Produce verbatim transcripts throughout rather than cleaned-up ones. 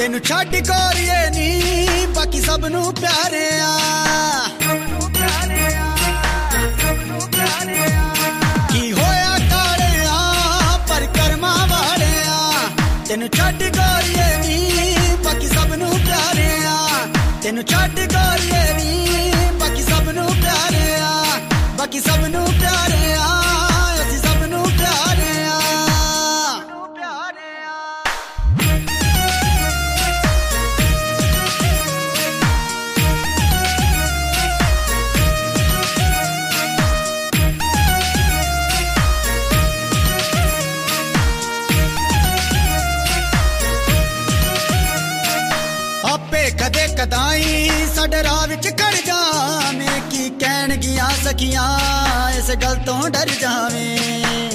तेनू छड्ड गोरिए नी बाकी सब नू प्यारे आ की होया काले आ पर कर्मा वाले आ तेनू छड्ड गोरिए नी बाकी सब नू प्यारे आ तेनू छड्ड गोरिए नी बाकी सब नू प्यारे आ बाकी सब नू प्यारे आ असी सब नू प्यारे आ कदे कदाई साडे राह विच खड़ जावें की कहण गियां सखियां इस गल तो डर जावें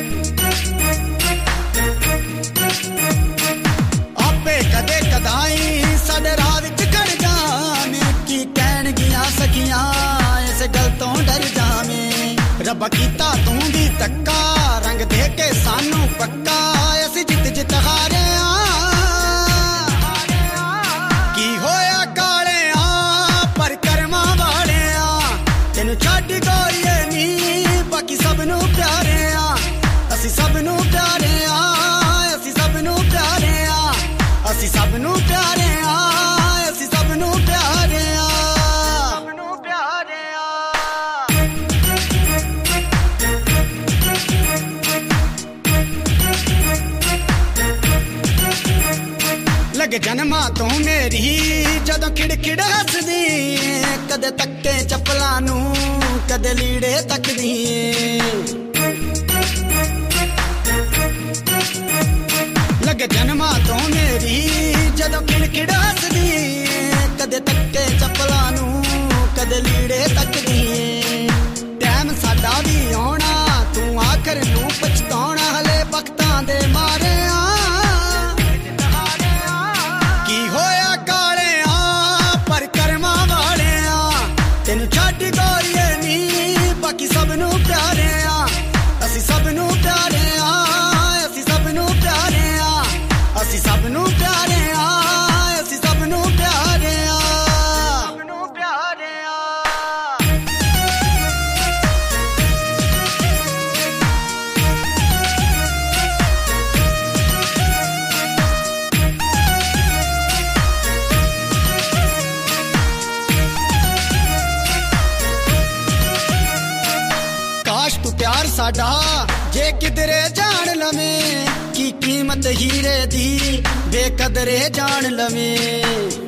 आपे कदे कदाई साडे राह विच खड़ जावें की कहण गियां सखियां इस गल तो डर जावें रब्बा कीता तू भी तक्का रंग दे के सानू पक्का असीं जित जित हारे आ छड्ड गोरिए नी बाकी सब नू प्यारे आ असी सब नू प्यारे आ असी सब नू प्यारे आ असी सब नू प्यारे आ असी सब नू प्यारे आ सब नू प्यारे आ लगे जन्मा तो मेरी जदों खिड़ खिड़ हसदी कदे तक्के चप्पलां नू कदे लीड़े तकदी लगे जन्मा तो मेरी जदों खिड़ खिड़ हसदी कदे तक्के चप्पलां नू कदे लीड़े तकदी टैम साडा भी आउणा तू आखर नू पछताउणा हले वक्तां दे मारे आ तेनू छड्ड गोरिए नी बाकी सब नू प्यारे आ असी सब नू प्यारे आ असी सब नू प्यारे आ असी सब नू प्यारे आ असी सब नू प्यारे आ सब नू प्यारे आ प्यार साडा जे किधरे जान लवें की कीमत हीरे दी बेकदरे जान लवें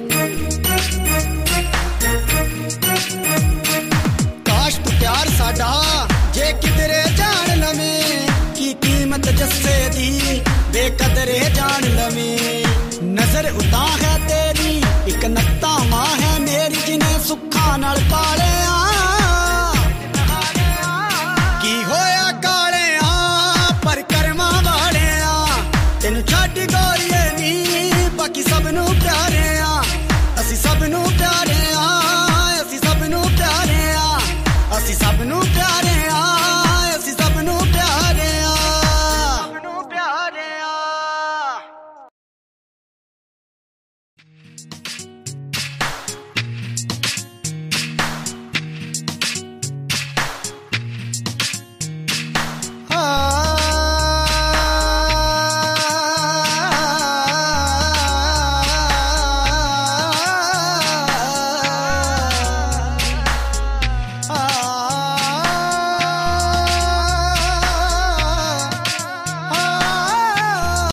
काश तू प्यार साडा जे किधरे जान लवें की कीमत जस्से दी बेकदरे जान लवें नजर उता है तेरी एक नक्ता मां है मेरी जिन्हें सुखा नाल पाले आ होया काले आ पर कर्मा वाले आ तेनू छड्ड